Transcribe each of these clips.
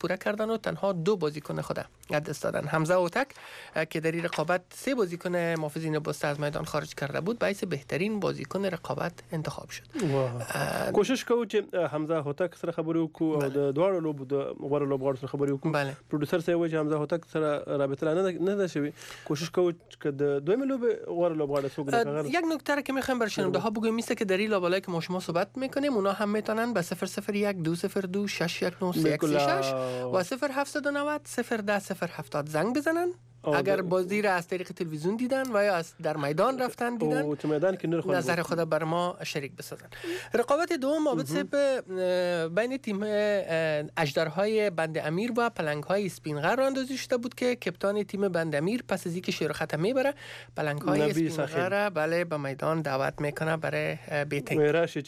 پوره کردن و تنها 2 بازیکن خود از دست دادن. حمزه اوتک که در این رقابت 3 بازیکن محافظین بسته از میدان خارج کرده بود باعث بهترین بازیکن رقابت انتخاب شد. کوشش کوو چې حمزه هوتک سره خبرې وکړو او د دواړو لوبو د غوره لوبغاړو سره خبرې وکړو. پروډوسر صاحب وایي چې حمزه هوتک سره رابطه نه ده شوې. کوشش کوو که د دویمې لوبې غوره لوبغاړی څوک. یک نکته را که میخوایم بر شنونده ها بگویم میسته که در این لابلایی که ما شما صحبت میکنیم اونا هم میتونن به 001 202 619 136 و 0790 010 070 زنگ بزنن اگر بازی را از طریق تلویزیون دیدن و یا از در میدان رفتن دیدن نظر خود بر ما شریک بسازن. رقابت دوم آبد بین تیم اژدرهای بند امیر و پلنگ‌های اسپینغر راندازی شده بود که کپتان تیم بند امیر پس از اینکه شیر خط میبره پلنگ‌های اسپینغر بله به میدان دعوت میکنه برای بیتینگ.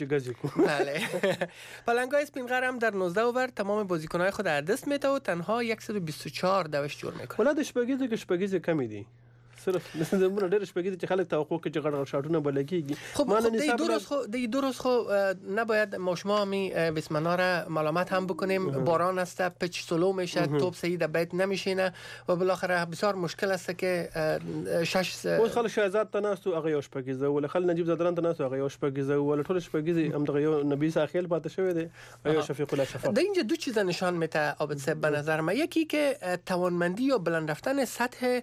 بله. پلنگ‌های اسپینغر هم در 19 اوور تمام بازیکن‌های خود از دست میده و تنها 124 دوش جور میکنه. ولادش بگید که شپږیزې کمې دي صرف مثلا زمونه ډېر شپږیزې چې خلک توقع کوي چې غټ شاټونه به لګېږي. خب دو روز خو نباید ما شما بسمنا را ملامت هم بکنیم. باران است، پچ سلو میشه، توپ صحیح بیت نمیشینه و بالاخره بسیار مشکل است که اوس خلک شهزاد ته ناستو هغه یو شپږیزه ول خلک نجیب زدران ته ناستو هغه یو شپږیزه ول ټول شپږیزې هم دغه یو نبی ساخیل پاتې شوی دی یا شفیق الله شفاق. در اینجا دو چیز نشان میده عابد صاحب به نظر من. یکی که توانمندی یا بلند رفتن سطح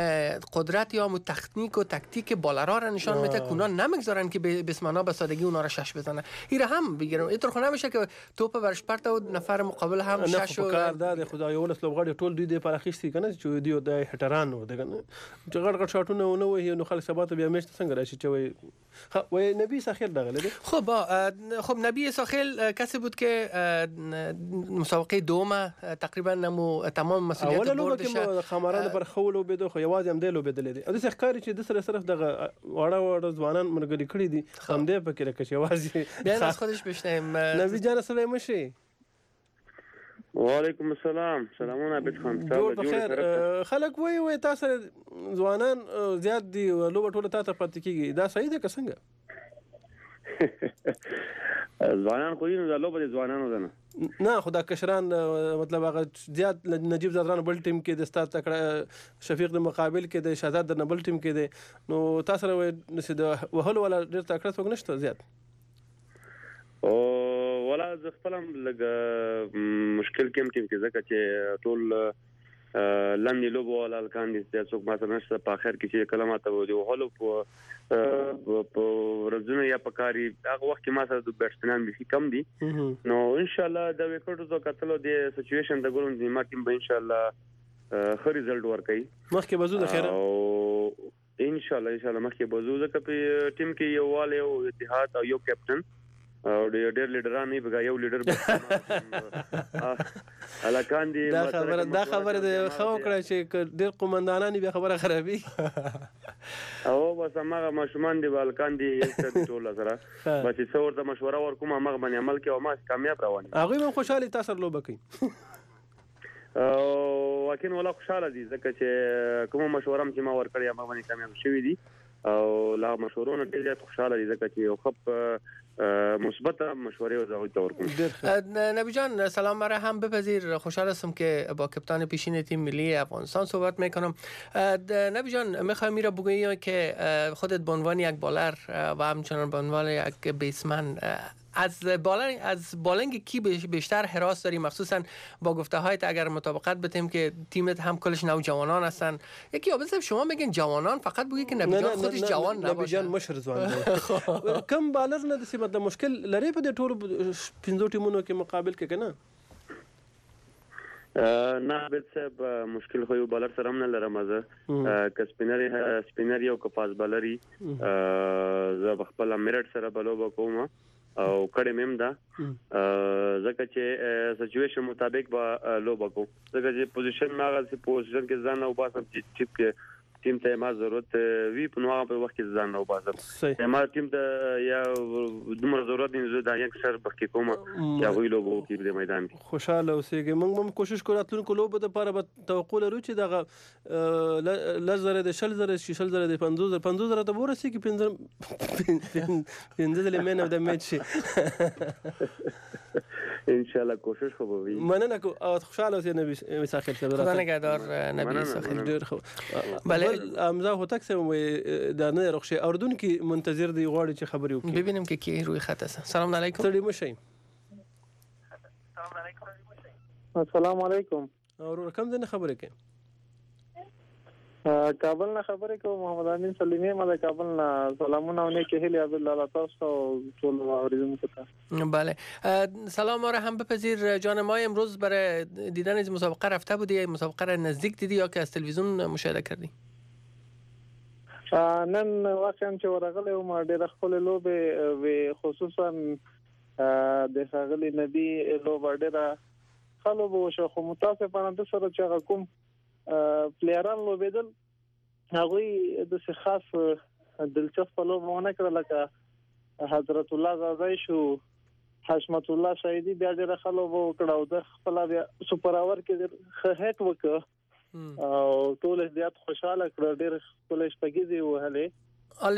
قدرت یا تکنیک و تکتیک بالرا را نشان میده که اونا نمیگذارن که بسمنا به سادگی اونا را شش بزنه. این هم بگیرم اینطور خو نمیشه که توپ برش پرت و نفر مقابل هم شش و کار ده خدای ولس لوبغاړي ټول دوی د پر اخیستي کنه چې دوی د هټرانو دغه چې غړ شاټونه ونه وي نو خلک سبات بیا مشت څنګه راشي چې وای نبی ساخیل دغه لري. خب نبی ساخیل کسی بود که مسابقه دوم تقریبا نمو تمام مسئولیت بردش خمران پر خولو بده خو یوازې هم دلو بدل دي. د ښکاری چې د سره صرف دغه واړه ځوانان مرګري کړی دي هم دې پکې راکشي یوازې بیا از خودش بشنیم. نبی جان سلام شي. وعلیکم السلام. سلامونه عبد خان صاحب. جوړ بخیر. خلک وای تاسو ځوانان زیات دي لوبه ټوله تاسو پاتې کیږي دا صحیح ده که څنګه؟ ځوانان خو یې نو لوبه د ځوانانو ده نه خدا کشران مطلب هغه زیات نجیب زدران بل ټیم کې د استاد تکړه شفیق د مقابل کې د شهزاد د بل ټیم کې دی نو تاسو نو د وهلو ولا ډیر تکړه څوک نشته زیات او ولا ز خپلم لګ مشکل کوم ټیم کې ځکه چې ټول لاندې لوبو ولا الکان دي څوک مثلا نشته په اخر کې چې کلمات وو دی وهلو په ورځونو یا په کاری هغه وخت کې ما سره د بیټسمنان به کم دي نو ان شاء الله د وکټو زو کتلو د سچويشن د ګورم د ما ټیم به ان شاء الله ښه ریزلټ ورکړي مخکې بزو د خیره او ان شاء الله مخکې بزو ځکه په ټیم کې یو والي او اتحاد او یو کیپټن او ډېر لیډران نه بګا یو لیډر الکان دي دا خبره د خو کړه چې ډېر قومندانان به خبره خرابي او بس هغه مشمان دي الکان دي ټول سره بس څو ورته مشوره ورکوم هغه باندې عمل کوي او ما کامیاب روان هغه هم خوشاله تاسو لوبه کوي او وکین ولا خوشاله دي ځکه چې کوم مشوره چې ما ورکړی هغه باندې کامیاب شوی دي او لا مشورونه ډېر خوشاله دي ځکه چې یو خپ مثبت مشورې او زاویه تور کوم. نبی جان سلام برای هم بپذیر. خوشحال هستم که با کپتان پیشین تیم ملی افغانستان صحبت میکنم. نبی جان میخوایم میرا بگویی که خودت به عنوان یک بالر و همچنان به عنوان یک بیسمن از بالنگ کی بیشتر حراس داری مخصوصا با گفته هایت اگر مطابقت بتیم که تیمت هم کلش نوجوانان هستن یکی آبد صاحب شما میگین جوانان فقط بگی که نبی جان خودش جوان نباشه. نبی جان مشر ځوان دی کم بالر نه د مطلب مشکل لري په دې ټولو پنځو ټیمونو کې مقابل کې کنه نه عبد صاحب مشکل خو یو بالر سره هم نه لرم زه که سپینر یو که فاست بالري زه خپل میرټ سره بلو وکوم او کړه مم دا ځکه چې سچويشن مطابق به لوب کو ځکه چې پوزیشن ماغه سي پوزیشن کې ځان او باسم چې کې ټیم ته ما ضرورت وی په نوغه په وخت کې ځان او باسم ما ټیم ته یا دومره ضرورت نه دا یک سر بخې کوم یا وی لوب کې په میدان خوشاله اوسېږي موږ هم کوشش کوو راتلونکو لوب د لپاره به توقع لرو چې دغه لزره د شل زره شل زره د 50 زره ته ورسېږي 15 ځله مین اف د میچ ان شاء الله کوشش خو به وي. مننه کو خوشاله اوسئ نبی ساخیل صاحب. خدا نگهدار نبی ساخیل. ډیر ښه. بله حمزه هوتک صاحب دا نه رخصه اردوونکي منتظر دی غواړي چې خبرې وکړي. ببینیم که کی روی خط است. سلام علیکم. ستړي مشئ. السلام علیکم. اورو کوم ځای نه خبرې کوي؟ کابل نه خبرې کوم. محمد امین سلیمی ما د کابل نه سلامونه و نیکې هیلې عبدالله تاسو ته ټول اوریدونکو ته. بله سلام ما را هم بپذیر جان ما. امروز برای دیدن این مسابقه رفته بودی؟ مسابقه را نزدیک دیدی یا که از تلویزیون مشاهده کردی؟ نن واقعا چې ورغلی وم ډېره ښکلې لوبې وې، خصوصا د ښاغلي نبي لوبه ډېره ښه لوبه وشوه، خو متاسفانه ده سره چې هغه کوم پلیران لوبېدل هغوی داسې خاص دلچسپه لوبه ونه کړه، لکه حضرت الله زازی شو، حشمت الله شهیدي بیا ډېره ښه لوبه وکړه او ده خپله بیا سوپر اوور کې ښه هیټ وکړه او ټول زیات خوشحاله کړه، ډېر ښکلې شپږیزې وهلې. حالا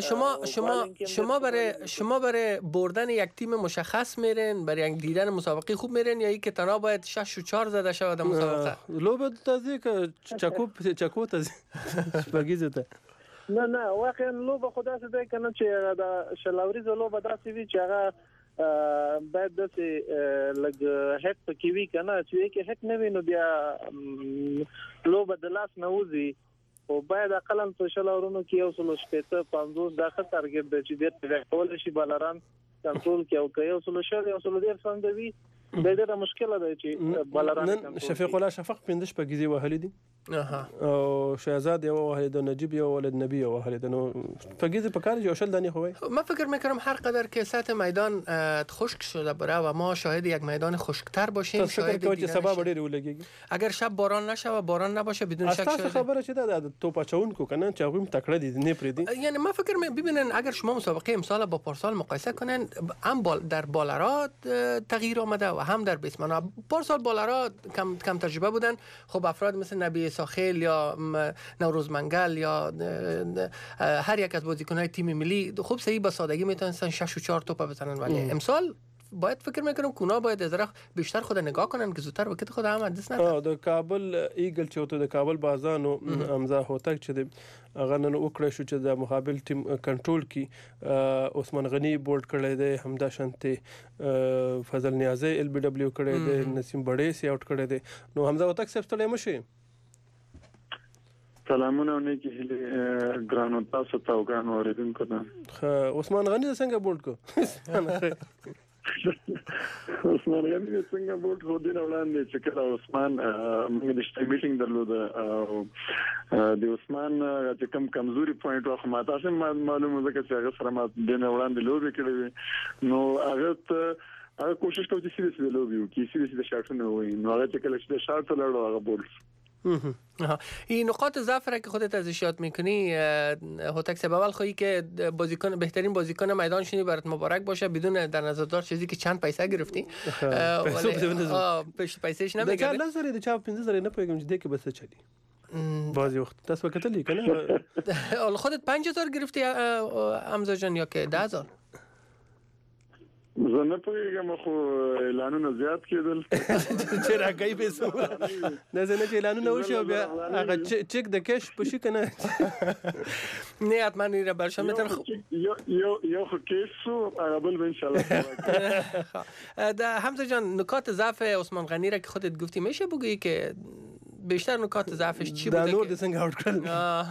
شما برای بردن یک تیم مشخص میرین، برای یک دیدن مسابقه خوب میرین یا اینکه تنها باید 6 و 4 زده شود در مسابقه؟ لوبه تازه که چکو تازه شپږیزه ده. نه واقعا لوبه خدا څه ده کنه چې دا شلاوري لوبه داسې وی چې هغه باید داسې لګ هټ پکې وی کنه چې کې هټ نه وینو بیا لوبه د لاس نه وځي او باید اقلا په شلاورونو کې یو سلو شپته 50 دغه ټارګټ د چې د کول شي بالران کنټرول کې او کې یو سلو شر یو سلو ډیر څنګه وی د دې مشکله ده چې بالران شفیق الله شفق پندش پګیزي وهلې دي او شهزاد یو وهلې د نجیب یو ولد نبی یو وهلې د نو پګیزي په کار جو شل دانی خوي. من فکر میکنم هر قدر که سطح میدان خشک شده بره و ما شاهد یک میدان خشکتر باشیم، شاهد دیدن سبب ډیر ولګي اگر شب باران نشه و باران نباشه بدون شک شاید خبره چه ده توپ اچونکو کنن چې هغه تکړه دي نه پریدي. یعنی من فکر ببینن اگر شما مسابقه امسال با پارسال مقایسه کنن هم در بالرات تغییر آمده و هم در بیسمن‌ها. پارسال بالرا کم تجربه بودن، خب افراد مثل نبی ساخیل یا نوروز منگل یا هر یک از بازیکن‌های تیم ملی خوب صحیح با سادگی میتونستن 6 و 4 توپ بزنن، ولی امسال باید فکر میکنم کونا باید از بیشتر خود نگاه کنن که زودتر وکت خود هم دست نکنن. د کابل ایگل چې د کابل بازانو حمزه هوتک چې هغه نن وکړی شو چې د مقابل ټیم کنټرول کی عثمان غنی بولډ کړی دی، همدا شانته فضل نیازی ال بی ډبلیو کړی دی، نسیم بډې سی آوټ کړی دی. نو حمزه هوتک صاحب ستړی مشي. سلامونه نیکی هیله ګرانو تاسو ته او ګرانو اوریدونکو ته. عثمان غنی څنګه بولډ کو؟ عثمان غنی څنګه بولډ هو دین وړاندې چې کله عثمان موږ د شته میټینګ درلوده او د عثمان چې کم کمزوري پوینټ واخ ما تاسو معلومه ده چې هغه سره ما دین وړاندې لوبي کړې نو هغه کوشش کوي چې سیده لوبي وکړي، سیده شاټونه وایي، نو هغه چې کله چې شاټ لړو هغه بولډ. این نقاط ضعف را که خودت ازش یاد میکنی هوتک صاحب، اول خواهی که بهترین بازیکن میدان شونی برات مبارک باشه، بدون در نظر داشت چیزی که چند پیسه گرفتی پیسهش نمیگرده ده چند لازره ده چند 15 نه پایگم جدی که بس چلی بعضی وقت تاسو کتلی کنه خودت 5000 گرفتی حمزه جان یا که 10000؟ زه نه پوهېږم خو اعلانونه زیات کېدل چې راکوي پیسو نه زه نه چې اعلانونه وشي او بیا هغه چک د کش پشي که نه نه حتما را برشان میتن یو خو کیش شو هغه بل به انشاءالله. حمزه جان نکات ضعف عثمان غنی را که خودت گفتی میشه بگویی که بیشتر نکات ضعفش چی بوده؟ دا نور د څنګه آوټ کړل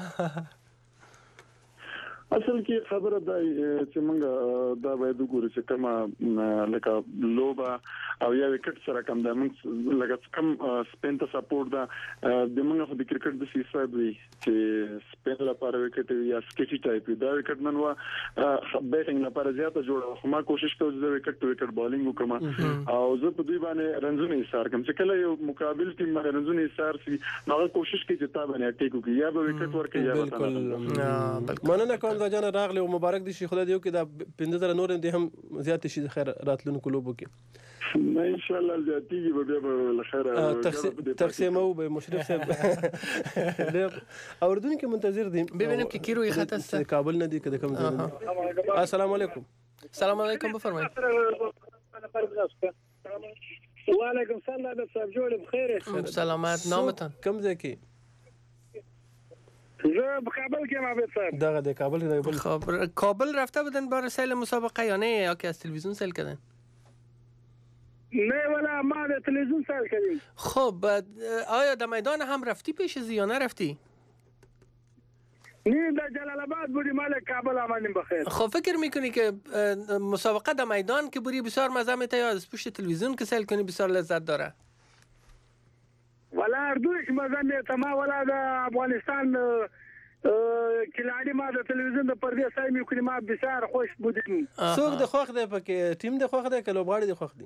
اصل کې خبره ده چې موږ دا باید وګورو چې کومه لکه لوبه او یا وکټ سره کوم د موږ لکه کوم سپین ته سپورټ ده د موږ خو د کرکټ د حساب دی چې سپین لپاره وکټ یا سکیچي ټایپ دا وکټ نن وا بیټینګ لپاره زیاته جوړه خو ما کوشش کوم چې وکټ بالینګ وکم او زه په دوی باندې رنزونه ایثار کوم چې کله یو مقابل ټیم باندې رنزونه ایثار سي نو کوشش کوي چې تا باندې اٹیک وکړي یا به وکټ ورکړي یا به مننه کوم دا جان راغلی او مبارک دي شي خدای دې وکړي دا 15000 نور دې هم زیات شي خیر راتلونکو لوبو کې ان شاء الله زیاتیږي به بیا به خیر تقسیم او به مشرف صاحب اوردونکو منتظر دي ببینیم که کی روی خط است. کابل نه دي کده کوم ځای. السلام علیکم. سلام علیکم بفرمایید. وعلیکم السلام صاحب جوړ بخیر سلامت نامتان کوم ځای کې زه په کابل کې ما به صاحب دغه د کابل کې خب کابل رفته بودن برای سیل مسابقه یا نه یا که از تلویزیون سیل کردن نه ولا ما از تلویزیون سیل کردیم خب آیا در میدان هم رفتی پیش از یا نرفتی نه در جلال آباد بودیم مال کابل آمدیم بخیر خب فکر میکنی که مسابقه در میدان که بری بسیار مزه میده یا از پشت تلویزیون که سیل کنی بسیار لذت داره ولا اردوش مزه میده ما ولا در افغانستان کلاړي ما د تلویزیون د پردې سای مې کړی ما بسیار خوش بودیم څوک د خوښ دی پکې ټیم د خوښ دی که لوبغاړي د خوښ دي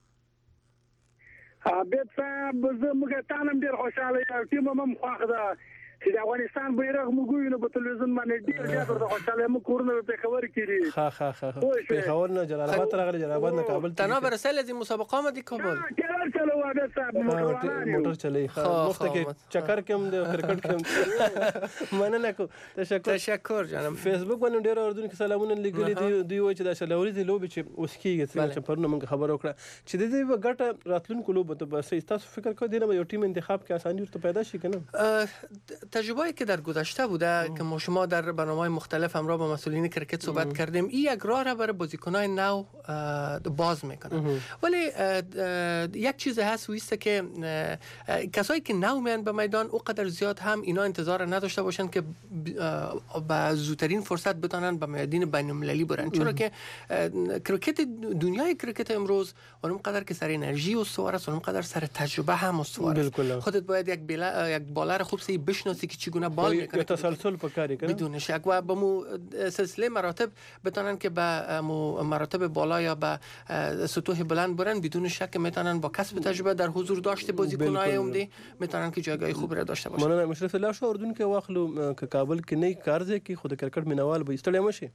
عابد صاحب زه موږ تانم ډېر خوشحاله یم ټیم هم خوښ ده چې د افغانستان بیرغ موږ وینو په تلویزیون باندې ډېر زیات ورته خوشحاله یم کورونه په پېښور کې دي پېښور نه جلال آباد ته راغلي جلال آباد نه کابل ته تنها برای سیل از این مسابقه آمدی کابل چلو چلو عابد صاحب موټر چلی مفت کې چکر کوم د کرکټ کوم مننه کو تشکر جانم فیسبوک باندې ډېر اوردونکو سلامونه لګلي دي دوی وایي چې دا شلوري دي لوبې چې اوس کېږي څنګه چې پرونه موږ خبره وکړه چې د دې به ګټه راتلونکو لوبو ته به تاسو فکر کوئ دې نه به یو ټیم انتخاب کې اساني ورته پیدا شي که نه تجربه‌ای که در گذشته بوده که ما شما در برنامه‌های مختلف همراه با مسئولین کرکت صحبت کردیم این یک راه را برای بازیکنان نو باز میکنه ولی یک چیز هست و است که کسایی که نو میان به میدان اونقدر زیاد هم اینا انتظار نداشته باشند که با زودترین فرصت بتونن به میادین بین‌المللی برن چرا که کرکت دنیای کرکت امروز اونقدر که سر انرژی استوار است اونقدر سر تجربه هم استوار است خودت باید یک بالر خوب سی بشناسی که چگونه بال میکنه تسلسل پکاری کنه بدون شک و با مو سلسله مراتب بتونن که به مراتب بالا یا به سطوح بلند برن بدون شک میتونن با کسب تجربه در حضور داشته بازیکن‌های عمده میتونن که جایگاه خوب را داشته باشن مننه مشرف الله شو اردن کې واخلو که کابل کې نه کارځي کې خود کرکټ مینوال به استړی مشي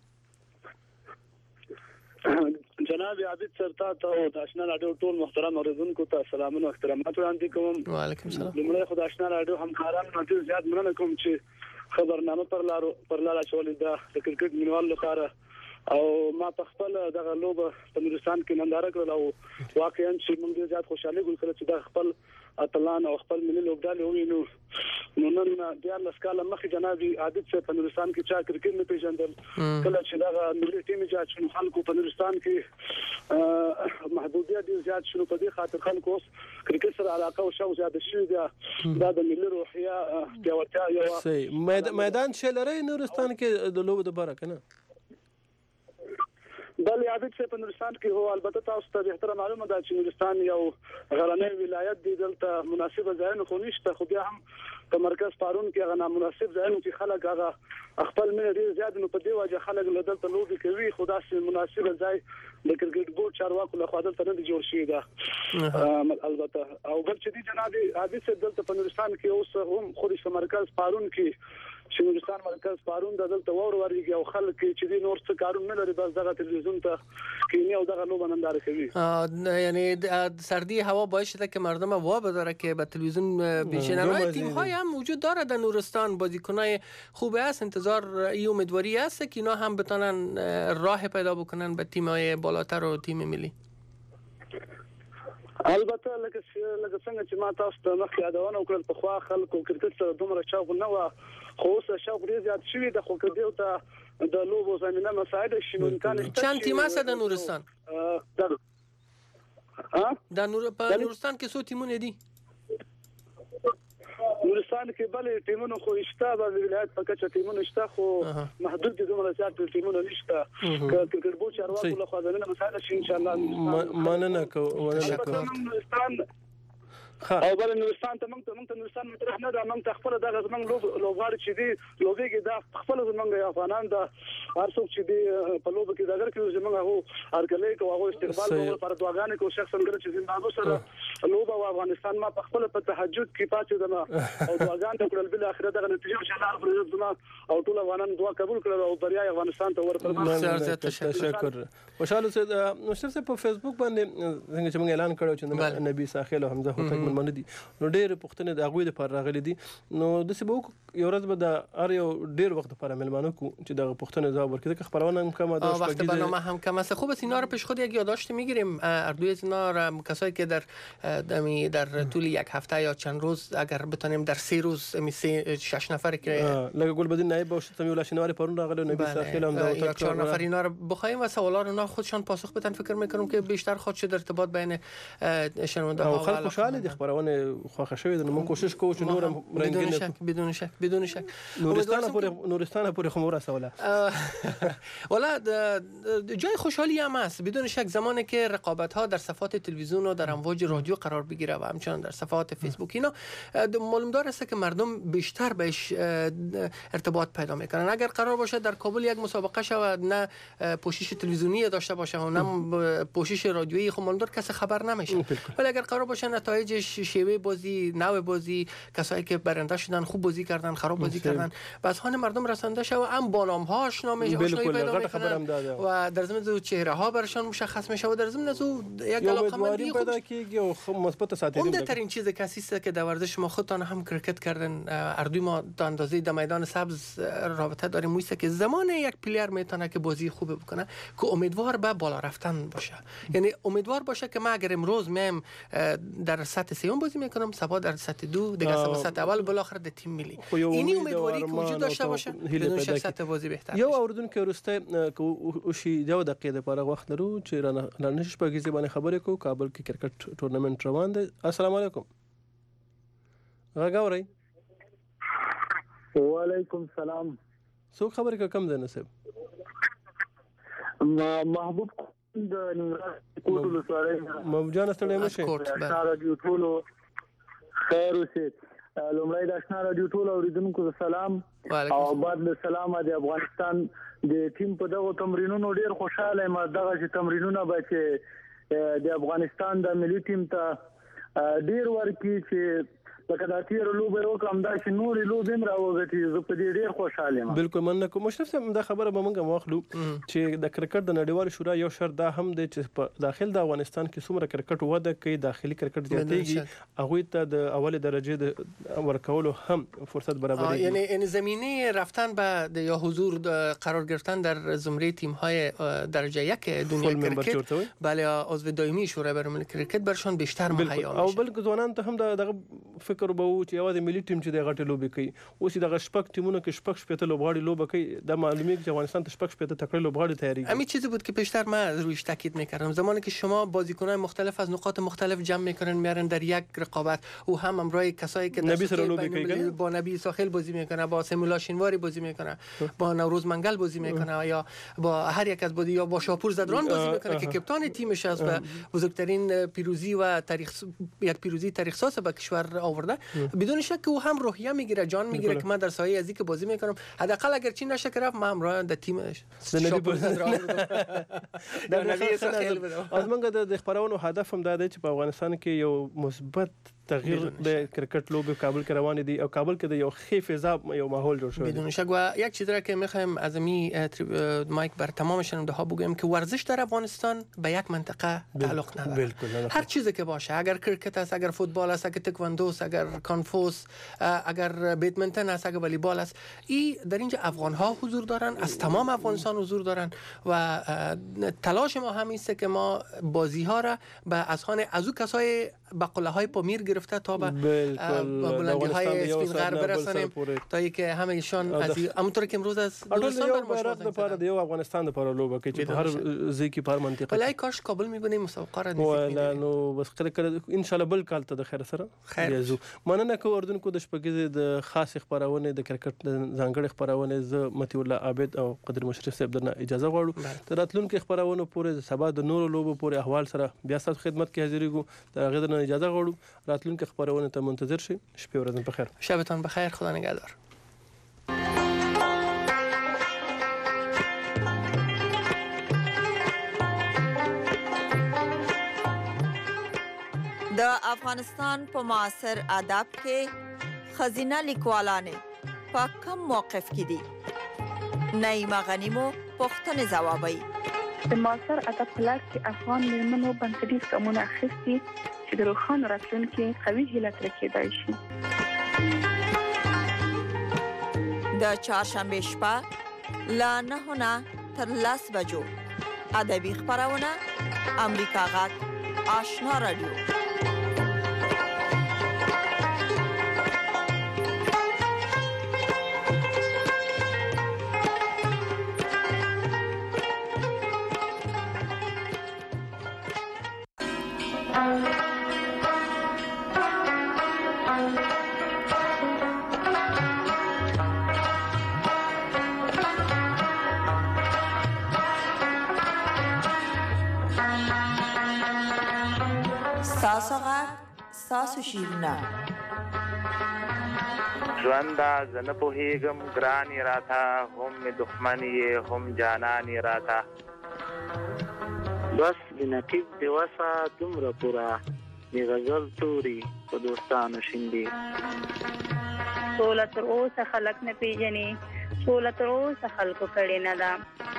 جناب عابد سرتا ته او د آشنا رادیو ټول محترم اوریدونکو ته سلامونه او احترامات وړاندې کوم وعلیکم السلام لمړی خو د آشنا رادیو همکاران ډېر زیات مننه کوم چې خبرنامه پر لاره چولې ده د کرکټ مینوال لپاره او ما په خپل دغه لوبه په نورستان کې ننداره کړل او واقعا چې موږ ډېر زیات خوشاله ګل کړل چې د خپل اتلان او خپل ملي لوبډالې وینو نو نن بیا لسکاله مخې جناب عادت څخه په نورستان کې چا کرکټ نه پیژندل کله چې دا ملي ټیم چې خلکو په نورستان کې محدودیت زیات شنو په دې خاطر خلکو اوس کرکټ سره علاقه او شوق زیات شي دا د ملي روحیه پیاوړتیا یو میدان چې لري نورستان کې د لوبو لپاره کنه بل عادت څخه په نورستان کې هو البته تاسو ته به معلومه ده چې نورستان یو غرنی ولایت دی دلته مناسبه ځایونه خو نشته خو بیا هم په مرکز پارون کې هغه نامناسب ځایونه چې خلک هغه خپل مینه ډیر زیات نو په دې وجه خلک له دلته لوبي کوي خو داسې مناسبه ځای د کرکټ بورډ چارواکو له خوا دلته نه جوړ شوی ده البته او بل چې دی جناب عادت څخه دلته په نورستان کې اوس هم خو د مرکز پارون کې چې نورستان مرکز پارون د دلته وور ورګي او خلک چې دی نور څه کارون نه لري بس دغه تلویزیون ته کینی او دغه لوبه ننداره کوي یعنی سردی هوا باعث شده که مردم وابه داره که به تلویزیون بشینن تیم های هم وجود داره در نورستان بازیکنای خوبه است انتظار ای امیدواری است که اینا هم بتونن راه پیدا بکنن به تیم های بالاتر و تیم ملی البته لکه څنګه چې ما تاسو ته مخکې یادونه وکړل په خوا خلکو کرکټ سره دومره شوق نه و خو اوس شوق ډیر زیات شوی د خو کډیو ته د لوبو زمينه مساعده شي امکان شته چند تیم است در نورستان در نورستان کې څو تیمونه دي نورستان کې بل ټیمونو خو شته د ولایت په کچه ټیمونه شته خو محدود دي دومره زیات ټیمونه نشته کرکټ بورډ چارواکو له خوا زمينه مساعده شي ان شاء الله مننه کو او بل نورستان ته موږ نورستان مطرح نه ده موږ خپل دغه زمنګ لوبغاړي چې دی لوبيږي دا خپل زمنګ افغانان دا هرڅوک چې دی په لوب کې دغه کې زمنګ هو ارګلې کو هغه استقبال کوي پر دواګانې کو شخص څنګه چې زندګو سره لوب او افغانستان ما په خپل په تهجد کې پاتې دما او دواګان ته کړل بل اخر دغه نتیجه ان شاء الله پرځ دما او ټول افغانان دعا قبول کړل او بریا افغانستان ته ورکړل تشکر خوشاله سید مشرف صاحب په فیسبوک باندې څنګه چې موږ اعلان کړو چې نبی ساحل او حمزه هوتک ملمانه دي نو ډېر پوښتنې د هغوی دپاره راغلي دي نو داسې به وکړو یو ورځ به د هر یو ډېر وخت دپاره ملمانه کو چې دغه پوښتنې ځواب ورکړي ځکه خپرونه هم کمه ده وقت برنامه هم کم است. خوب است اینا رو پیش خود یک یادداشت میگیریم اردوی از اینا را کسایی که در طول یک هفته یا چند روز اگر بتونیم در 3 روز 6 نفر که لکه گلبدین نایب باشه سمیولا شینواری پرون راغله نبی ساخیل هم یا 4 نفر اینا رو بخوایم و سوالا رو خودشان پاسخ بدن. فکر میکنم که بیشتر خود شد ارتباط بین شنونده ها و خلق خوشحال دي خبرونه خوښه شوی ده. موږ کوشش کوو چې نور رنگین بدون شک نورستان پورې خمور رسوله والا جای خوشحالی هم است بدون شک. زمانی که رقابت ها در صفحات تلویزیون و در امواج رادیو قرار بگیره و همچنان در صفحات فیسبوک اینا معلوم دار است که مردم بیشتر بهش ارتباط پیدا میکنن. اگر قرار باشه در کابل یک مسابقه شود نه پوشش تلویزیونی داشته باشه و نه پوشش رادیویی خب معلوم دار کسی خبر نمیشه. ولی اگر قرار باشه نتایجش شیوه بازی نوع بازی کسایی که برنده شدن خوب بازی کردن خراب بازی کردن به اذهان مردم رسانده شه و هم با نام ها آشنایی پیدا میکنن و در ضمن چهره ها برشان مشخص میشه و در ضمن یک علاقمندی پیدا کیږي او مثبت ساتي. عمده ترین چیز کسی است که در ورزش ما خودتان هم کرکت کردن اردوی ما تا اندازه در میدان سبز رابطه داریم مویسته که زمان یک پلیر میتونه که بازی خوب بکنه که امیدوار به بالا رفتن باشه. یعنی امیدوار باشه که ما اگر امروز میم در سطح سوم بازی میکنم صبح در سطح 2 دیگه سطح اول بالاخره در تیم ملی اینی امیدواری که وجود داشته باشه بدون شک سطح بازی بهتر یو اوردونکو ورسته او شي یو دقیقه لپاره وخت لرو چې رانه شپږیزه باندې خبرې کو کابل کې کرکټ ټورنمنت روان دی. السلام علیکم غاوري وعلیکم السلام څوک خبرې کوم ځای نصیب محبوب د نیمروز کوټلو سره محبوب جان ستړی مشه رادیو ټولو خیر اوسه لومړی د آشنا رادیو ټولو اوریدونکو سلام او بعد له سلام د افغانستان د ټیم په دغه تمرینونو ډیر خوشاله یم. دغه چې تمرینونه به چې د افغانستان د ملي ټیم ته ډیر ورکی چې لکه دا تیر لوبه وکم دا چې نور لوبه هم راوځي زه په دې ډیر خوشاله یم. بالکل مننه کوم مشرف صاحب دا خبره به موږ واخلو چې د کرکټ د نړیوال شورا یو شرط دا هم دی چې په داخل د افغانستان کې څومره کرکټ وده کوي داخلي کرکټ زیاتېږي هغه ته د اول درجه د ورکولو هم فرصت برابروي. یعنی زمینه رفتن به یا حضور قرار گرفتن در زمره تیم های درجه یک دنیای کرکٹ بله عضو دائمی شورای بین‌المللی کرکٹ برشان بیشتر مهیا میشه. او بلکې ځوانان ته هم دغه فکر به و چې یوازې ملي ټیم چې د غټ لوبي کوي اوس د شپږ ټیمونو کې شپږ شپته لوبغاړي لوبه کوي د معلومه چې افغانستان ته شپږ شپته تکړه لوبغاړي تیاری. همین چیزی بود که پیشتر من رویش تاکید میکردم. زمانی که شما بازیکنان مختلف از نقاط مختلف جمع میکنن میارن در یک رقابت و هم امرای کسایی که نبی سره لوبي کوي با نبی ساحل بازی میکنه با سمیولا شینواری بازی میکنه با نوروز منگل بازی میکنه یا با هر یک از بازی یا با شاپور زدران بازی میکنه که کپتان تیمش است و بزرگترین پیروزی و تاریخ یک پیروزی تاریخ ساز به کشور آورده. بدون شک او هم روحیه میگیره جان میگیره که من در سایه ازی که بازی میکنم حداقل اگر چی نشه که رفت من همراه در تیمش شاپور زدران در نبی ساحل از منګه د خبرونو هدف هم دا دی چې په افغانستان کې یو مثبت تغییر د کرکټ لوب کابل کې روان دي او کابل کې د یو ښه فضا یو ماحول جوړ شوی. بدون شک و یک چیز را که میخوایم از می مایک بر تمام شنونده ها بگویم که ورزش در افغانستان به یک منطقه تعلق نداره. هر چیزی که باشه اگر کرکت است اگر فوتبال است اگر تکواندو است اگر کانفوس اگر بدمنتون است اگر والیبال است این در اینجا افغان ها حضور دارن از تمام افغانستان حضور دارن و تلاش ما همین است که ما بازی ها را به اذهان از او کسای بقله های پامیر گرفته تا به بلندی های اسپین غرب برسانیم تا اینکه همهشان از همونطور که امروز از دولستان برماشت د یو افغانستان لپاره لوبه کوي چې هر ځای کې په هر منطقه بلای کاش کابل میبینیم مسابقه را ولا نو بس کله ان شاء الله بل کال ته د خیر سره یزو مننه کو اردوونکو د شپږیزې د خاص خبرونه د کرکټ ځانګړي خبرونه ز متی الله عابد او قدر مشرف صاحب درنه اجازه غواړو تر راتلونکو خبرونه پورې سبا د نورو لوبو پورې احوال سره بیا ستاسو خدمت کې حاضرې ګو د غدر اجازه غواړو راتلونکو خبرونه ته منتظر شئ. شپه ورځ بخیر. شبتان بخیر. خدا نگهدار. د افغانستان په معاصر ادب کې خزینه لیکوالانې په کوم موقف کې دي؟ نعیمه غنیمو پوښتنې ځوابوي. د معاصر ادب په لړ کې افغان مېرمنو بنسټیز ګامونه اخیستي چې د روښانه راتلونکي قوي هیله تر کېدای شي. د چهارشنبه شپه لا 9 تر 10 بجو ادبي خبرونه امریکا غږ آشنا رادیو. ساسو شیرنا ژوندا زنه په هیګم ګرانی راتا هم دښمنی هم جانانی راتا بس د نقیب دی وسه دومره پورا دی غزل توري په دوستانو شیندي سوله تر اوسه خلک نه پیژني سوله تر اوسه خلکو کړي نه ده.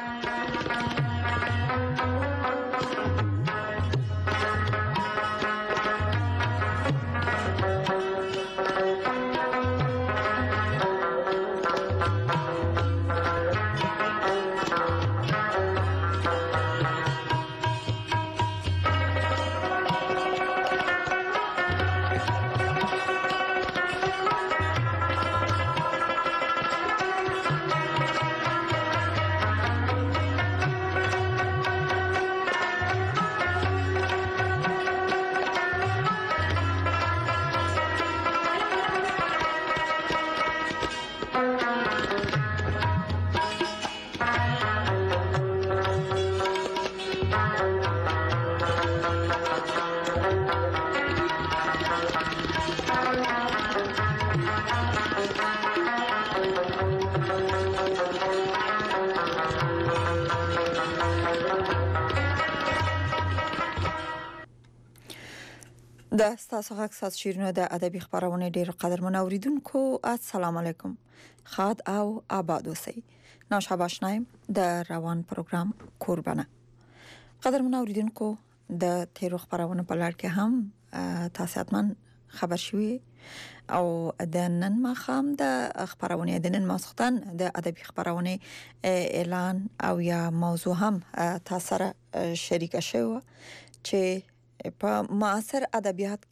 د تاسو غږ ساز شیرینو د ادبي خبرونه ډیر قدرمن اوریدونکو السلام علیکم خاد او آباد اوسئ. ناشابه شنایم د روان پروګرام قربانه. قدرمن اوریدونکو د تیرو خبرونه په لړ کې هم تاسو اتمن خبر شوي او د نن مخام د خبرونه د نن ماسختن د ادبي خبرونه اعلان او یا موضوع هم تاسو سره شریک شوه چې په معاصر ادبیاتو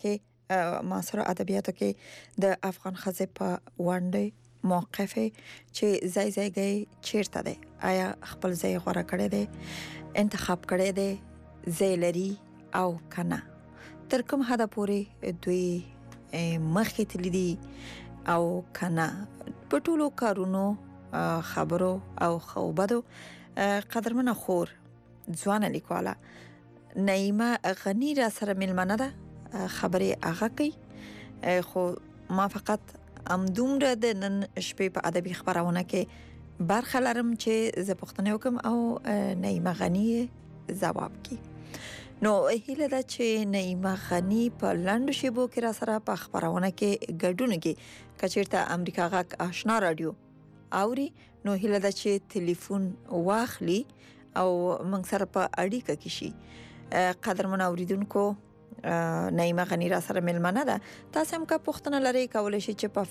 کې د افغان ښځې په وړاندې موقف چې ځای چیرته دی آیا خپل ځای غوړه کړی دی انتخاب کړی دی ځای لري او کنه تر کوم حد پورې دوی مخکې تللی دي او کنه په ټولو کارونو خبرو او خوبدو قدرمنه خور ځوان لیکواله نعیمه غنی را سره ملمنه ده خبرې هغه کوي خو ما فقط دومره د نن شپې په ادبي خبرونه کې برخه لرم چې زه پوښتنه وکم او نعیمه غنی ځواب کوي. نو هیله ده چې نعیمه غنی په لاندو شیبو کې را سره په خبرونه کې ګډون کوي کچیرته امریکا غږ آشنا رادیو اوري نو هیله ده چې ټلیفون واخلي او موږ سره په اړیکه کې شي. قدرمن اوریدونکو نعیمه غنی را سره ملمنه ده تاسو هم که پوښتنه لرئ کولای شئ چې په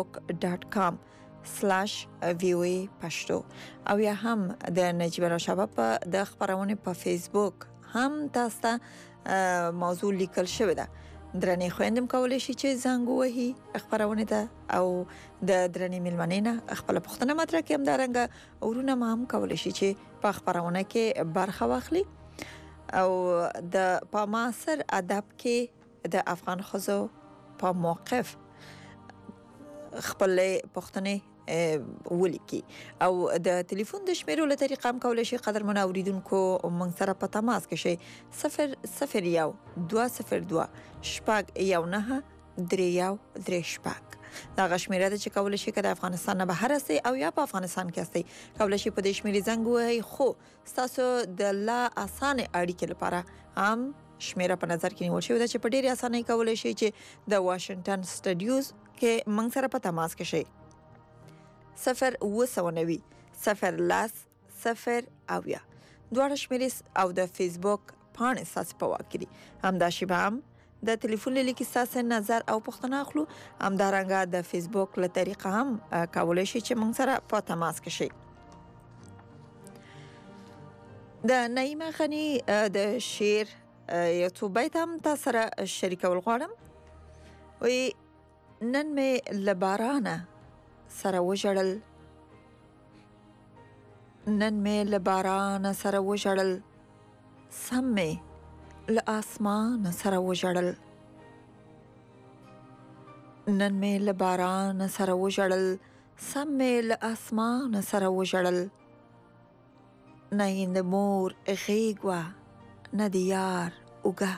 facebook.com/voa پښتو او یا هم د نجیب راشابه په د خبرونه په فیسبوک هم تاسو موضوع لیکل شوی ده درنې خويندم کولای شي چې زنګ وهي خبرونه ده او د درنې ملمنینه خپل پوښتنه مطرح کې هم دارنګه اورونه ما هم کولای شي چې په خبرونه کې برخه واخلي او د په معاصر ادب کې د افغان ښځو په موقف خپل پوښتنه ولیکي او د ټلیفون د شمیرو له طریقې هم کولای شي قدرمن اوریدونکو موږ سره په تماس کې شي 00202 شپږ 19 دا غشمیره ده چې کولای شي کله افغانستان نه بهر است او یا په افغانستان کې است کولای شي په دې شمیرې زنګ وهي خو تاسو د لا اسانه اړیکې لپاره هم شمیره په نظر کې نیول شوی ده چې په ډېر اسانه کولای شي چې د واشنگټن سټډیوز کې موږ سره په تماس کې شي 0 0 0 0 0 0 0 دواړه شمیرې او د فیسبوک پاڼې ستاسو په واک کې دي. همداشې به هم د ټلیفون له لیکې ستاسو نظر او پوښتنه اخلو. همدارنګه د فیسبوک له طریقه هم کولی شئ چې موږ سره په تماس کې شئ. د نعیمه غني د شعر یو څو بیت هم تاسو سره شریکول غواړم. وی نن مې له بارانه سره وژړل، نن مې له بارانه سره وژړل، سم مې له اسمانه سره وژړل، نن مې له بارانه سره وژړل، سم مې له اسمانه سره وژړل. نه یې د مور غېږ وه نه د یار اوږه،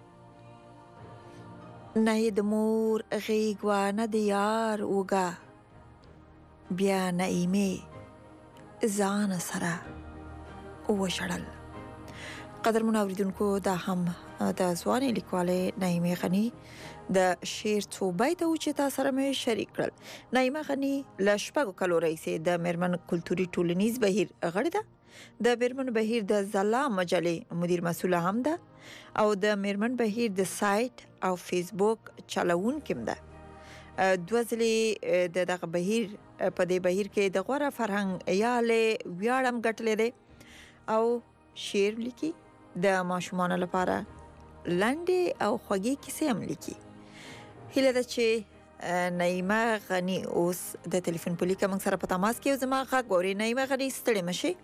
نه یې د مور غېږ وه نه د یار اوږه، بیا نعیمې ځانه سره وژړل. قدرمن اوریدونکو، دا هم د ځوانې لیکوالې نعیمه غني د شعر څو بیت او چې تاسو سره مې شریک کړل. نعیمه غني له شپږو کلو راهیسې د میرمن کلتوري ټولنیز بهیر غړې ده. د میرمن بهیر د ځلا مجلې مدیر مسؤله هم ده او د میرمن بهیر د سایت او فیسبوک چلوونکې هم ده. دوه ځلې د دغه بهیر په دې بهیر کې د غوره فرهنګ یالې ویاړ هم ګټلی دی او شعر لیکي، د ماشومانو لپاره لنډې او خوږې کیسې هم لیکي. هیله ده چې نعیمه غني اوس د ټلیفون په لیکه موږ سره په تماس کې او زما غږ واوري. نعیمه غني، ستړې مه شئ.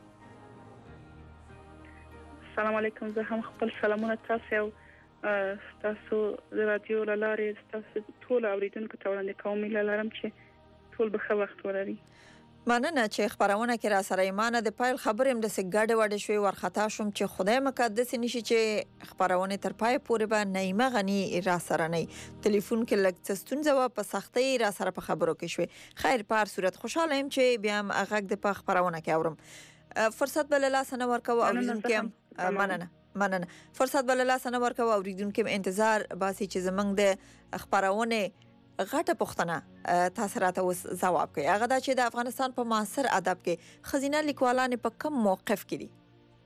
السلام علیکم. زه هم خپل سلامونه تاسو او تاسو د رادیو له لارې تاسو ټول اوریدونکو ته وړاندې کوم. هیله لرم چې ټول به ښه وخت ولري. مننه چې خبرونه کې را سره ایمانه د پایل خبرې هم داسې ګډې وډې شوې ورخطا شوم چې خدای مقدس نشي چې خبرونه تر پای پورې به نعیمه غني را سره نه ټلیفون کې لږ څه ستونزه وه، په سختۍ را سره په خبرو کې شوې. خیر، په هر صورت خوشحاله یم چې بیا هم غږ د په خبرونه کې اورم. فرصت به له لاسه نه ورکوو اوریدونکي هم مننه فرصت به له لاسه نه ورکوو اوریدونکي هم انتظار باسي چې زموږ د خبرونه غټه پوښتنه تاسو راته اوس ځواب کوي. هغه دا چې د افغانستان په معاصر ادب کې ښځینه لیکوالان په کوم موقف کې دي؟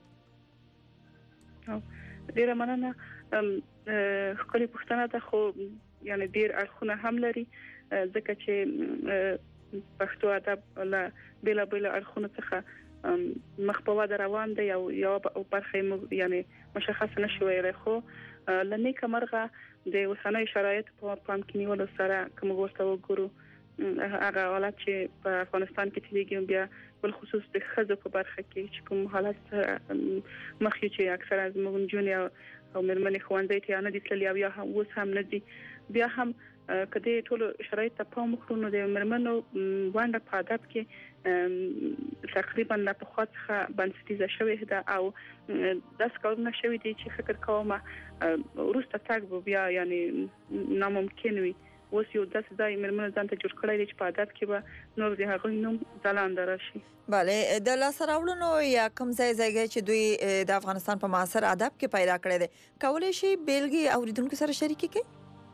ډیره مننه. خپل پوښتنه ده، خو یعنی ډیر اړخونه هم لري ځکه چې پښتو ادب له بیلابیل اړخونو څخه مخ په وده روان دی او یو برخه یعنی مشخص نشي ویلای. خو لنی کمرغه د وسنۍ شرایط په پام کې نیولو سره کوم ورته وګورو هغه حالت چې په افغانستان کې تیریږي، بیا بل خصوص د ښځو په برخه کې چې کوم حالت مخکې چې اکثره زموږ جونې او مېرمنې ښوونځي ته نه دي تللي او یا هم اوس هم نه دي، بیا هم کله ټول شرایط ته پام وکړو نو د مېرمنو ونډه په ادب کې تقریبا لا په خاطر بنسټیزه شوې ده او داس کارونه شوې دي چې فکر کوم ورسته تاګ بیا یعنی ناممکن وي. اوس یو داسې ځای مېرمنو ځان ته جوړ کړی دی چې په ادب کې به نور د هغوی نوم ځلانده راشي. بله، د لاسته راوړنو یا کوم ځای چې دوی د افغانستان په معاصر ادب کې پیدا کړی دی کولی شي بیلګې اوریدونکو سره شریکې کړئ؟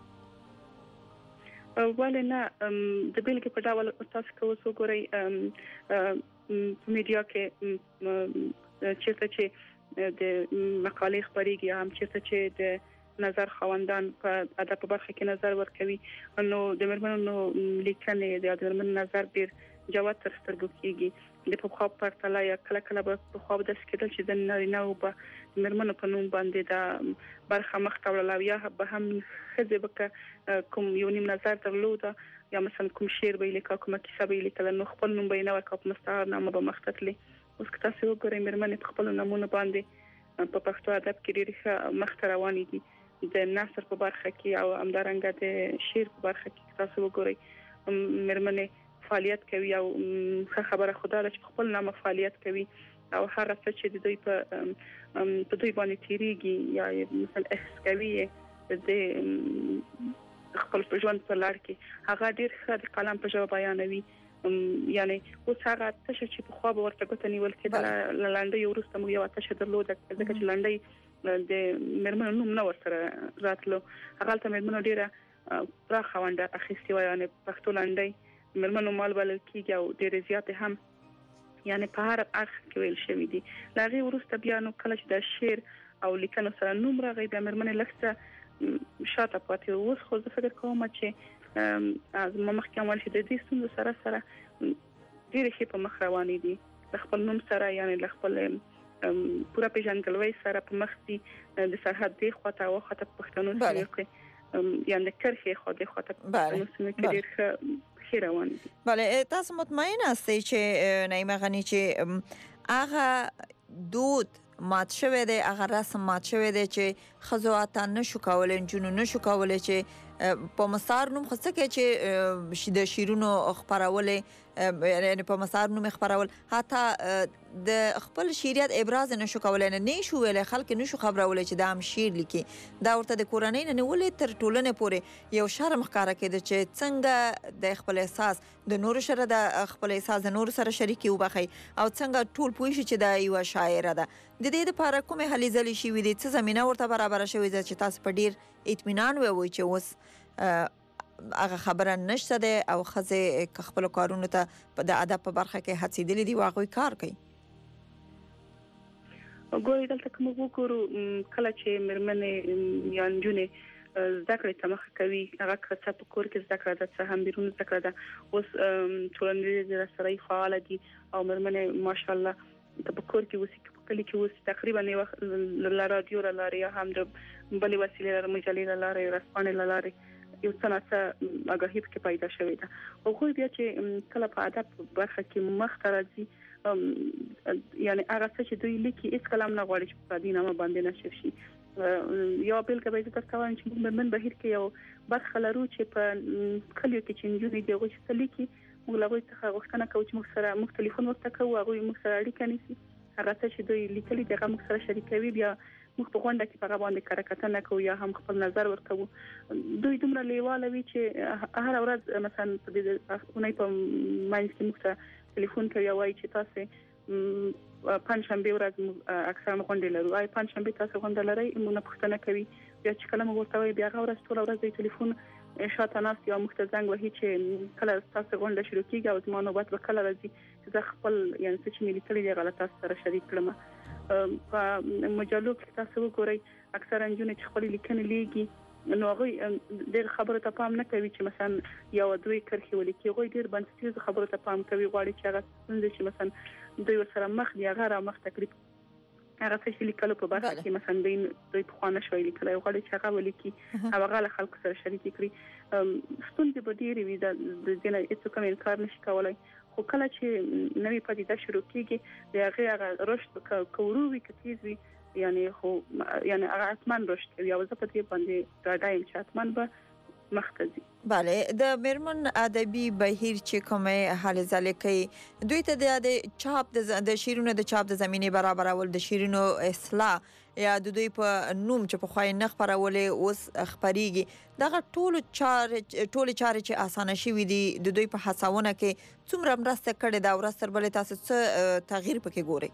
ولې نه، د بیلګې په ډول تاسو کوم وګورئ میډیا کې چیرته چې د مقالې خبرېږي هم چیرته چې د نظر خواندان په ادب په برخه کې نظر ورکوي نو د مېرمنو لیکنې د مېرمنو نظر ډیر جوات تر سترګو کېږي. د په خو پرتله یا کله به په خو د سکیدل چې د نارینه او په مېرمنو په نوم باندې دا برخه مخ ته وړل یا به هم خځه به کوم یو نیم نظر درلوده یا مثلا کوم شعر به لیکه کوم کیسه به لیکه نو خپل نوم به نه ورکوي، مستعار نامه به مخ ته تللی. اوس که تاسو وګورئ مېرمنې په خپل نمونه باندې په پښتو ادب کې ډېر مخ ته روانې دي. د نثر په برخه کې او همدارنګه د شعر په برخه کې تاسو وګورئ مېرمنې فعالیت کوي او خبره خدای چې خپل نامه فعالیت کوي او هر څه چې د دوی په دوی باندې تیریږي یا مثلا احساس کوي د خپل ژوند په لار کې هغه ډیر ښه د قلم په ژبه بیانوي. یعنی اوس هغه تشه چې په خو به ورته ګوت نیول کېده لاندې یو ورسته مو یو تشه درلوده ځکه چې لاندې د مېرمنو نوم نه ورسره راتلو. هغه ته مېرمنو ډیره پراخه ونډه اخیستې و، یعنی پښتو لاندې مېرمنو مال بلل کېږي او ډېر زیات هم یعنی په هر اخ کې ویل شوی دي. لاغي ورسته بیا نو کله چې د شعر او لیکنو سره نوم راغی د مرمنې لکه شاته پاتې اوس خو زه فکر کوم چې از مخکې عمل شي د دې ستونزو سره ډېر ښه په مخ روانې دي خپل نوم سره یعنی خپل پورا پیژندګلوي سره په مخ دي د سرحد دی خواته او خاطر پښتنو سره کې یعنی کرخه خو د خاطر پښتنو سره کې ډېر روان دي. بله تاسو مطمئن هستئ چې نعیمه غنی چې هغه دود مات شوی دی هغه رسم مات شوی دی چې خزو اته نشو کولای جنو نشو کولای چې په مسار نوم خصه کې چې د شیرونو خبرولې یعنی په مسار نوم خبرول حتی د خپل شریعت ابراز نشو کولای نه شو ویل خلک نشو خبرولې چې د هم شیر لیکي دا ورته د کورنۍ نه ولې تر ټولنې پورې یو شرم ښکارا کېده چې څنګه د خپل احساس د نور سره د خپل احساس د نور سره شریکي وبخي او څنګه ټول پوه شي چې دا یو شاعر ده د دې لپاره کومه هلې ځلې شي وي د څه زمينه ورته برابر شوی چې تاسو په ډیر اطمینان ووي چې اوس هغه خبره نشته ده او خزه خپل کارونو ته د ادب په برخه کې هڅېدلې دي واغوي کار کوي. ګورې دلته کوم وګورو کله چې مرمنې یا نجونې زده کړې ته مخه کوي هغه کسه په کور کې زده کړه ده څه هم بیرون زده کړه ده اوس ټولنیز رسنۍ فعال دي او مرمنې ماشاءالله په کور کې اوس کلی کې اوس تقریبا نه وخت له رادیو لاره هم د بلې وسیلې لاره مجلې لاره رسپانې لاره یو څه آگاهی کې پیدا شوې ده او خو بیا چې کله په ادب برخه کې مخ ته راځي یعنی هغه چې دوی لیکي هیڅ کلام نه غواړي چې په دینامه باندې نشي شي یو بل کې به تاسو کوم چې من بهیر کې یو برخه لرو چې په کلیو کې چې نجونې دی غوښتل لیکي موږ له غوښتنه څخه غوښتنه کوو چې موږ سره مختلفون وخت کوو هغه موږ سره اړیکه نیسي هغه چې دوی لیکلي دغه موږ سره شریکوي بیا موږ په غونډه کې په باندې کارکتنه کوو یا هم خپل نظر ورکوو دوی دومره لیواله وی چې هر ورځ مثلا په دې اونۍ په ماینځ کې موږ ټلیفون کوي او وايي چې تاسو پنځشنبه ورځ اکثر غونډه لرو وايي پنځشنبه تاسو غونډه لرئ موږ پوښتنه کوي بیا چې کله موږ ورته وایي بیا ورځ ټول ورځ د ټلیفون شاته ناس یا موږ ته زنګ وهي چې کله تاسو غونډه شروع کیږي او زما نوبت به کله راځي چې زه خپل یعنی څه چې ملي تللی غلطه سره شریک کړم په مجلو کې تاسو وګورئ اکثر انجونې چې خپل لیکنې لیکي نو هغه ډېر خبره ته پام نه کوي چې مثلا یو دوی کرخي ولیکي هغه ډېر بنسټیز خبره ته پام کوي غواړي چې هغه څنګه چې مثلا دوی سره مخ دی هغه را مخ تکلیف هغه څه لیکلو په برخه کې مثلا دوی په خوانه شوی لیکلای غواړي چې هغه ولیکي هغه له خلکو سره شریک کړي ستونزې به ډېرې وي د دې نه هیڅ کوم انکار نشي کولای خو کله چې نوې پدیده شروع کیږي د هغه رشد کوروي کتیز وي یعنی خو یعنی هغه اتمن رشد کوي او زه په دې باندې راډایم چې اتمن به مختزي. بله د مرمن ادبي بهیر چې کومه حل ځلې کوي دوی ته د چاپ د شیرونو د چاپ د زمینه برابرول د شیرونو اصلاح یا د دوی په نوم چې په خوای نه خبرولې اوس خبريږي دغه ټول چارې چې اسانه شي دي د دوی په حساونه کې څومره مرسته کړې دا ورسره بل تاسو څه تغییر پکې ګوري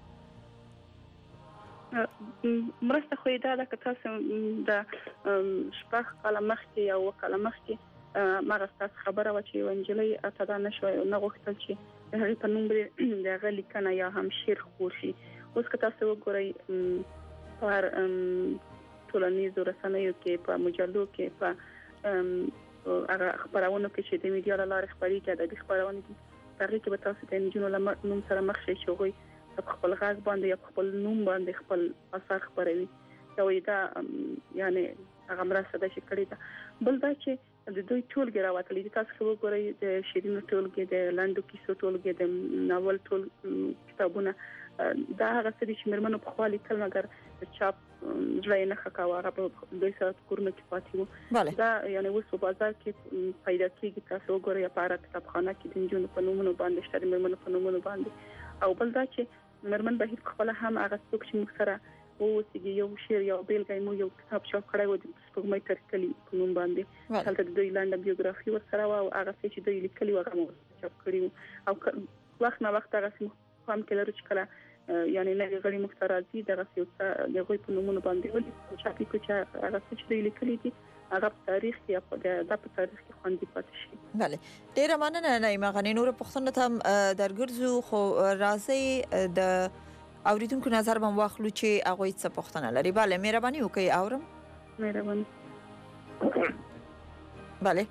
مرسته خو دا د تاسو د شپږ کاله مخکې یا و کاله مخکې ما راستاس خبره و چې ونجلې اته دا نشوي نه غوښتل چې هغه په نوم د غلي کنه یا هم شیر خور شي اوس که تاسو وګورئ پر ټولنیزو رسنیو کې په مجلو کې په هغه خبرونه کې چې د میډیا لاره خبري کې د خبرونه دي هغه کې به تاسو د انجینو نوم سره مخ شي شوی خپل غاز باندې یا خپل نوم باندې خپل اثر خبروي دا یعنی هغه مرسته د شکړې ده بل دا چې د دوی ټولګي راوتلي دي تاسو وګورئ د شیرینو ټولګي د لاندو کیسو ټولګي د ناول ټول کتابونه دا هغه څه چې مرمنو په خالي کله مګر چاپ ځای نه خکاوه هغه په دوی سره کورونه کې پاتې وو دا یعنی اوس په بازار کې پیدا کیږي تاسو وګورئ په اړه کتابخانه کې د جنونو په نومونو باندې شته مرمنو په نومونو باندې او بل دا چې مرمن بهیر خپل هم هغه څوک چې موږ سره اوسېږي یو شعر یو بیلګه مو یو کتاب چاپ کړی و د سپوږمۍ تر کلی په نوم باندې هلته د دوی لاندې بیوګرافي ورسره و او هغه چې دوی لیکلي و هغه مو چاپ کړی او وخت نه وخت هغه سم هم کې لري چې کله یعنی نه غړي مختارازي دغه څه د غوي په نومونو باندې ولې چاپی کو چې هغه چې دوی لیکلي دي هغه تاریخ یا د تاریخ کې خوندي پاتې شي. بله ډیره مننه نعیمه غنی. نور پوښتنه ته درګرځو خو راځي د اوریدونکو نظر به واخلو چې هغه څه پوښتنه لري. بله مهرباني وکړئ اورم. مهرباني. بله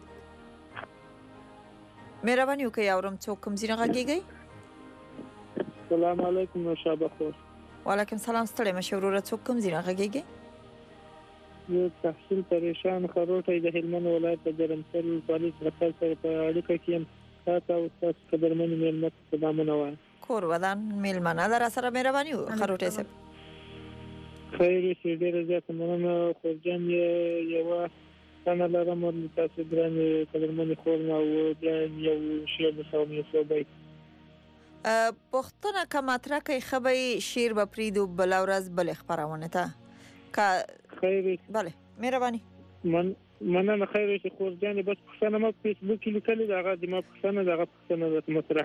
مهرباني وکړئ اورم. څوک کوم ځای غږیږي؟ السلام علیکم شابه خور. وعلیکم السلام. ستړي مشه وروره. څوک کوم ځای غږیږي؟ یو تحصیل پریشان خروټي د هلمند ولایت د جرمسل پالیس مرکز سره په اړیکه کې یم. تاسو او تاسو قدرمن مېلمه سلامونه وایم. کور ودان مېلمانه در سره مهرباني خروټي صاحب. خیر شي ډېر زیات مننه. خورجان یو څنګه لرم تاسو ګران قدرمن خور ما او یو شی مساوي صوبای پښتنه کماتره کوي خبي شیر به پریدو بل ورځ بل خبرونه ته کا خیر. بله مهرباني. مننه خیر شي خورجان. بس پښتنه ما فیسبوک کې لیکل دغه د ما پښتنه دغه پښتنه د مطرح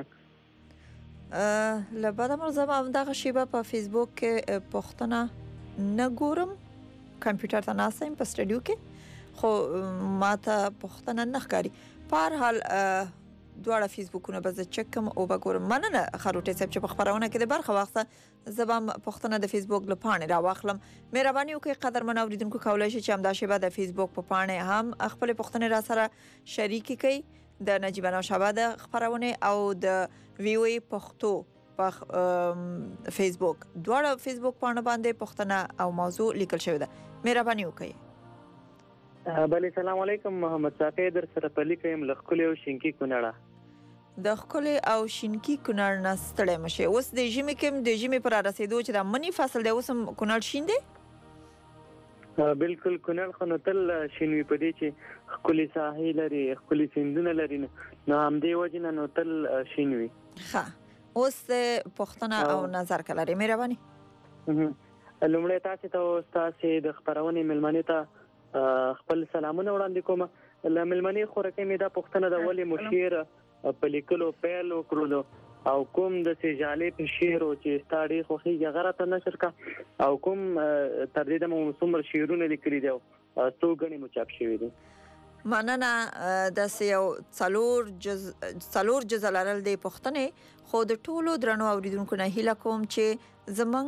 لبدا مرزه دغه شیبه په فیسبوک کې پښتنه نه ګورم. کمپیوټر ته ناسم په سټډیو کې خو ماته پښتنه نه ښکاری. په هر حال دواړه فیسبوکونه به زه چک کوم او به ګورم. مننه خروټي صاحب چې په خبرونه کې د برخه واخته زبم پښتنه د فیسبوک له پاڼې را واخلم. مهرباني وکړئ قدرمن اوریدونکو کولای شي چې همدا شیبه د فیسبوک په پاڼې هم خپل پښتنه را سره شریک کړئ. د نجیبه نوشابه د خبرونه او د وی وی پښتو په فیسبوک دواړه فیسبوک پاڼه باندې پښتنه او موضوع لیکل شوی ده. مهرباني وکړئ. بله سلام علیکم. محمد صافی در سره پلی کوم لخکلی او شینکی کونړه. د خکلی او شینکی کونړ نه ستړی مشه. اوس د ژمي کې د ژمي پر رسیدو چې د منی فصل دی اوس کونړ شین دی. بالکل کونړ خو نو تل شینوي په دې چې خکلی ساحل لري خکلی سیندونه لري نو همدې وجه نه نو تل شینوي. ښه اوس پښتنه او نظر کړئ. مهرباني. لومړی تاسو ته تاسو د خبرونه ملمنې ته خپل سلامونه وړاندې کوم. لملمنې خورکې مې دا پښتنه د ولې مشیر په لیکلو پیل وکړو او کوم د سجالې په شعر او چې ستاري خوخي غره نشر کا او کوم تر دې د موسم شعرونه لیکلي دي څو غني مچاپ شوی دي. مننه. د یو څلور جز لرل دی پښتنه خو د ټولو درنو اوریدونکو نه هیله کوم چې زمنګ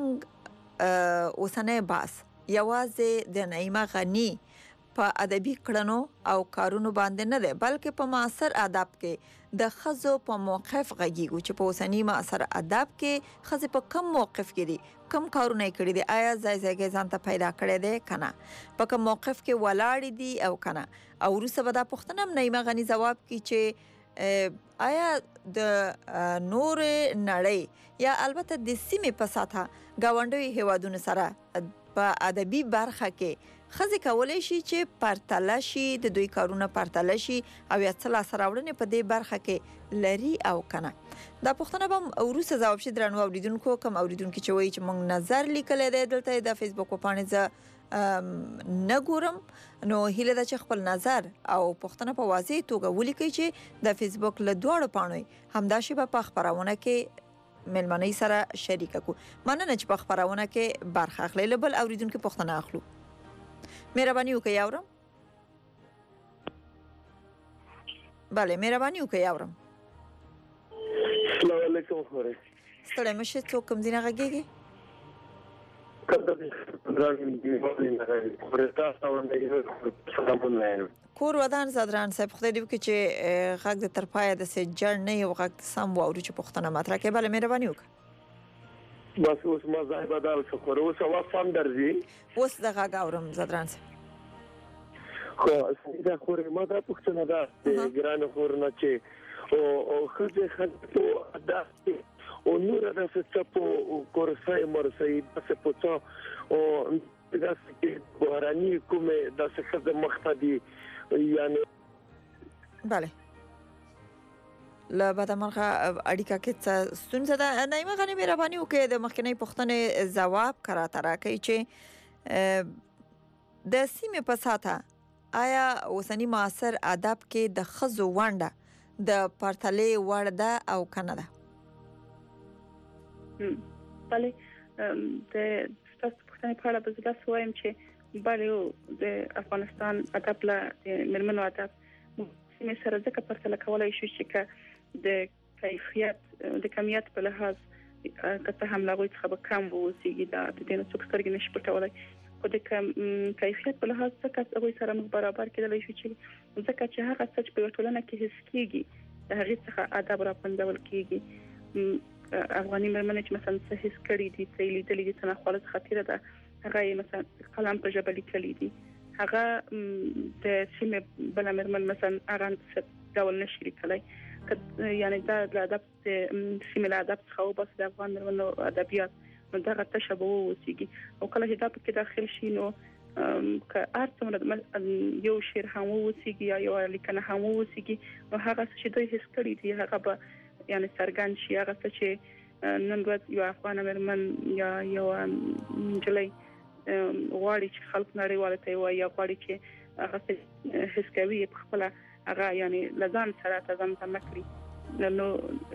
اوسنه باس یوازې د نعیمه غنی په ادبي کړنو او کارونو باندې نه ده بلکې په معاصر ادب کې د خزو په موقف غږیږي چې په اوسنی معاصر ادب کې خزې په کم موقف کې دي کم کارونه کړي دي. آیا ځای ځان ته پیدا کړي دي کنه په کم موقف کې ولاړ دي او کنه. او روسه به دا پښتنه نعیمه غنی جواب کی چې آیا د نور نړۍ یا البته د سیمې په ساته گاونډي هیوادونو سره په ادبي برخه کې خزې کولای شي چې پرتله شي د دوی کارونه پرتله شي او یا څه لاسته راوړنې په دې برخه کې لري او کنه. دا پښتنه به وروسته ځواب شي. درنو اوریدونکو کم اوریدونکو چې وایي چې موږ نظر لیکل دی دلته د فیسبوک په پاڼې ځ نه ګورم نو هیله ده چې خپل نظر او پښتنه په واضح توګه ولیکي چې د فیسبوک له دواړو پاڼو همدا شی په خبرونه کې ملمنۍ سره شریک کو. مننه چې په خبرونه کې برخه اخلي. بل اوریدونکو پښتنه اخلو. مهرباني وکړئ اورم. بله مهرباني وکړئ اورم. السلام علیکم خوره. ستړی مشه. څوک کوم ځای غږیږي؟ کور ودان زدران صاحب خدای دې وکړي چې غږ د تر پایه د سجړ نه یو غږ سم واورو چې پښتنه مطرح کې. بله مهرباني وکړه. بس اوس ما ځای بدل شو خو اوس وخت هم درځي. اوس د غږ اورم زدران صاحب. خو دا خوري ما دا پښتنه ده ګران خورنه چې او خځه خځه دا او نور د څپو کورسای مرسای د څپو او دا چې بهراني کومه د څه مختدي یعنی بله لا بعد مرغه اړیکه کې څه ستونزه ده. نعیمه غنی مهرباني وکړئ د مخکنی پښتنې جواب کراته راکړئ چې د سیمې په ساته آیا اوسنی معاصر ادب کې د خزو ونده د پرتلې وړ ده او کنه ده؟ بله د تاسو پښتنې په اړه به زه وایم چې بله د افغانستان ادب له مرمنو ادب سیمه سره ځکه پرتله کولای شو چې د کمیت په لحاظ کته هم لاغوي څخه کم ووسیږي دا د دې څوک سترګې نشي پټولای خو د کیفیت په لحاظ څخه هغه سره موږ برابر کېدلی شو چې ځکه چې هغه څه په ټولنه کې حس کیږي د هغه څخه ادب را پندول کیږي افغاني مرمنې چې مثلا څه حس کړی دي څه لیدلې دي څنګه خالص خطیره ده هغه مثلا قلم په ژبه لیکلي دي هغه د سیمه بل مرمن مثلا هغه څه ډول نشي لیکلای یعنی دا د ادب سیمه له ادب څخه او بس د افغان مرمنو ادبیات نو دا تشابه وسیږي او کله چې دا په داخل شي نو که ارته یو شعر هم وسیږي یا یو لیکنه هم وسیږي نو هغه چې دوی حس کړی دي هغه به یعنی څرګند شي هغه چې نن ورځ یو افغان مرمن یا یو جلای غواړي چې خلک نړیواله ته وایي یا غواړي چې هغه حس کوي په خپل هغه یعنی لزان سره تزم نکړي نو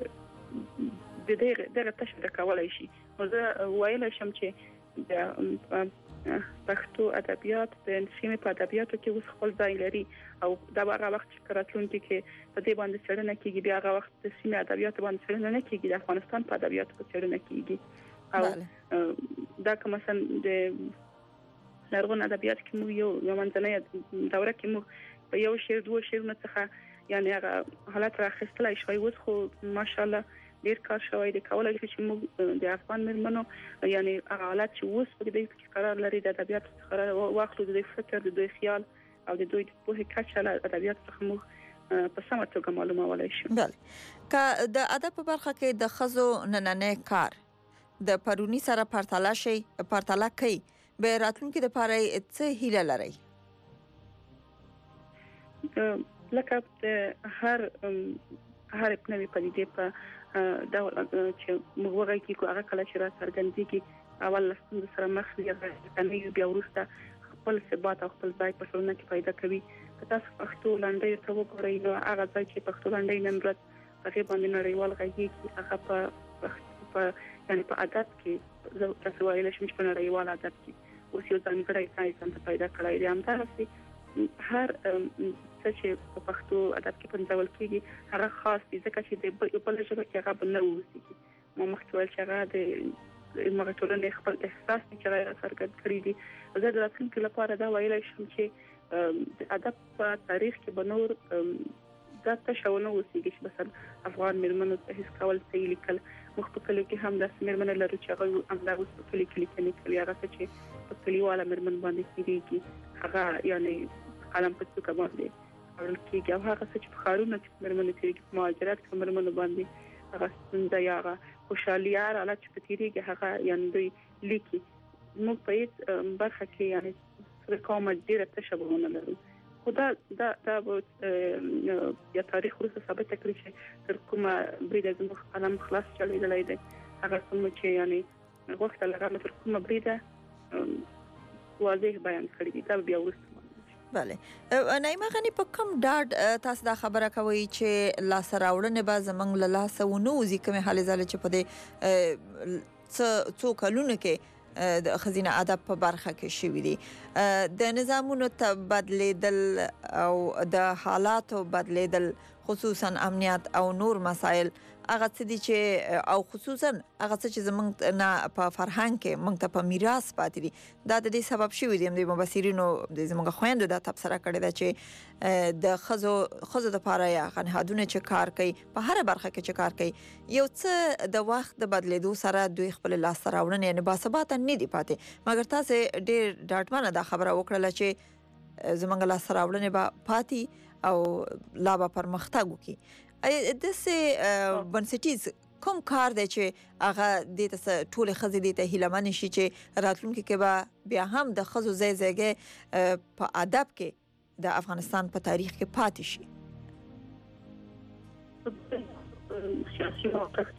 د دې تشریح کولای شي نو زه وایلی شم چې د پښتو ادبیات د سیمې په ادبیاتو کې اوس خپل ځای لري او دا هغه وخت چې راتلونکي کې په دې باندې څېړنه کیږي بیا هغه وخت د سیمې ادبیاتو باندې څېړنه نه کیږي د افغانستان په ادبیاتو کې څېړنه کیږي او دا کوم مثلا د لرغون ادبیات کې موږ یو منځنۍ دوره کې موږ په یو شعر دوه شعرونو څخه یعنی هغه حالت راخستلای شوی اوس خو ماشاءالله ډیر کار شوی دی کولای شي چې موږ د افغان مرمنو یعنی هغه حالت چې اوس په دې کې قرار لري د ادبیات قرار واخلو د فکر د دوی خیال او د دوی په کچه له ادبیات څخه موږ په سمه توګه معلومولای شو. بله که د ادب په برخه کې د خزو نننې کار د پرونی سره پرتله کوي به راتلونکي د پاره څه هیله لري؟ لکه هر نوې پدیدې په دا چې موږ وایو چې هغه کله چې را څرګندېږي اول لسم سره مخ یې بیا ورسته خپل ثبات او خپل ځای په ټولنه کې پیدا کوي که تاسو پښتو لنډۍ ته وګورئ نو هغه ځای چې پښتو لنډۍ نن ورځ هغه باندې نړیوال غږیږي هغه په یعنی په ادب کې تاسو وایلی شئ چې په نړیوال ادب کې اوس یو ځانګړی ځای څنګه پیدا کړی دی همدارسې هر څه چې په پښتو ادب کې پنځول کېږي هغه خاص دي ځکه چې د بل ژبه کې هغه بل نه وځي ما مخکې ویل چې هغه د مغټولنې خپل احساس چې هغه څرګند کړی دي زه د راتلونکي لپاره دا ویلی شم چې د ادب په تاریخ کې به نور دا تشونه وسیږي چې مثلا افغان مرمنو هیڅ کول څه لیکل موږ په کلیو کې هم د مرمنو لرو چې هغه هم دا اوس په کلیو کې لیکلي هغه چې په کلیواله مرمن باندې کېږي هغه یعنی قلم په څوکه باندې اورل کېږي او هغه چې په خارونه کې مرمنو کېږي په مهاجرت کې مرمنو باندې هغه څنګه یا هغه خوشالي حالت چې په تیریږي هغه یعنی دوی لیکي موږ په هیڅ برخه کې یعنی سره کومه ډیره تشابهونه لرو خو دا یا تاریخ وروسته ثابت کړی چې تر کومه بریده زموږ قلم خلاص چلیدلی دی هغه څومره چې یعنی غوښتل هغه تر کومه بریده واضح بیان کړی دی دا بیا وروسته بله نایمه غنی په کوم ډاډ تاسو دا خبره کوي چې لاس راوړنه به زمنګ له لاس ونوزي کومه حالې زله چې په دې څو کلونو کې د خزینه ادب په برخه کې شوې دي د نظامونو تبدلیدل او د حالاتو بدلیدل خصوصا امنیت او نور مسائل هغه څه دي چې او خصوصا هغه څه چې زمونږ نه په فرهنګ کې موږ ته په میراث پاتې دي دا د دې سبب شوی دی د مبصرینو د زمونږ خويندو د تبصره کړی دا چې د خزو د پاره یا خنهادونه چې کار کوي په هر برخه کې چې کار کوي یو څه د وخت د بدلیدو سره دوی خپل لاس راوړنه یعنی باثبات نه دي پاتې مګر تاسو ډېر ډاټمنه دا خبره وکړه چې زمونږ لاس راوړنه به پاتې او لا به پرمختګ وکړي د سه بنسټیز کوم کار دی چې هغه د ټول خزې د ته هیلمن شي چې راتلونکي کې به بیا هم د خزو زیږه په ادب کې د افغانستان په تاریخ کې پاتې شي سیاسي موقف